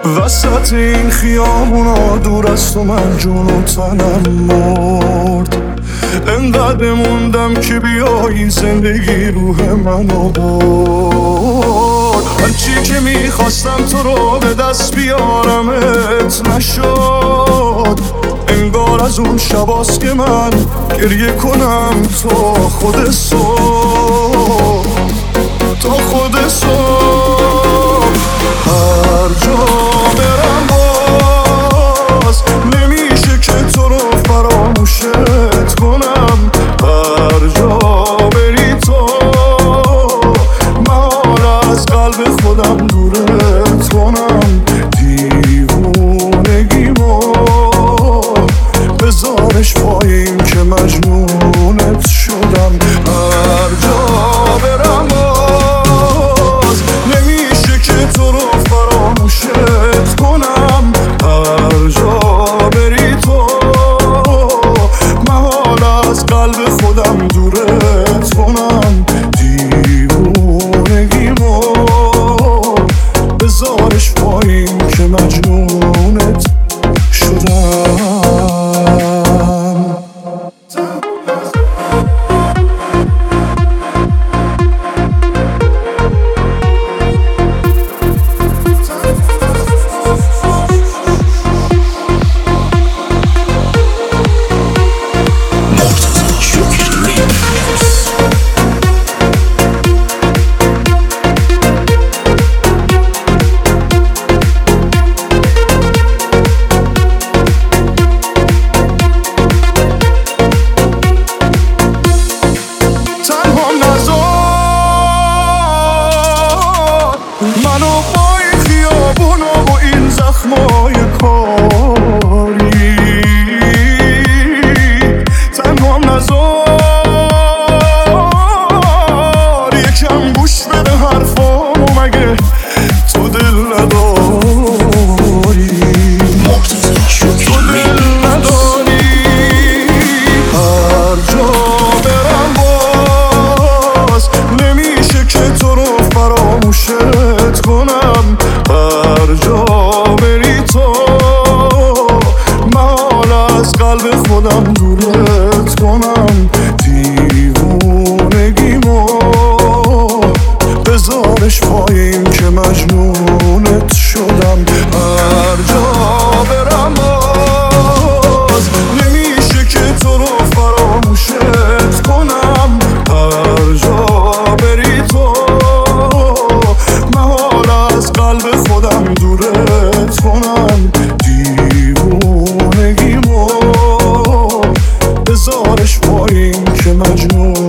وسط این خیابونا دور از تو من جون و تنم مرد. انقدر موندم که بیایی زندگی روح منو برد. هرچی که میخواستم تو رو به دست بیارمت نشد. انگار از اون شباست که من گریه کنم تا خود صبح، تا خود صبح. هر جا برم باز نمیشه که تو رو فراموشت کنم. هر جا بری تو محال از قلب خودم دورت کنم. دیوونگیمو بذارش پایین که مجنونت شدم. هر جا برم باز نمیشه که تو رو فراموشت کنم. هر جا بری تو محال از قلب خودم دورت کنم. دیوونگیمو بذارش پایین که مجنونت شدم. منو با این خیابون و این زخمای کاری تنهام نزار. یکم گوش بده حرفامو مگه تو دل نداری، تو دل نداری. هر جا برم باز نمیشه که تو رو فراموشت کنم. هر جا بری تو محال از قلب خودم دورت کنم. دیوونگیمو بذارش پایین که مجنونت شدم. هر جا برم باز نمیشه که تو رو فراموشت کنم. هر جا بری تو محال از قلب خودم دورت کنم. دیوونگیمو بذارش پایین که مجنون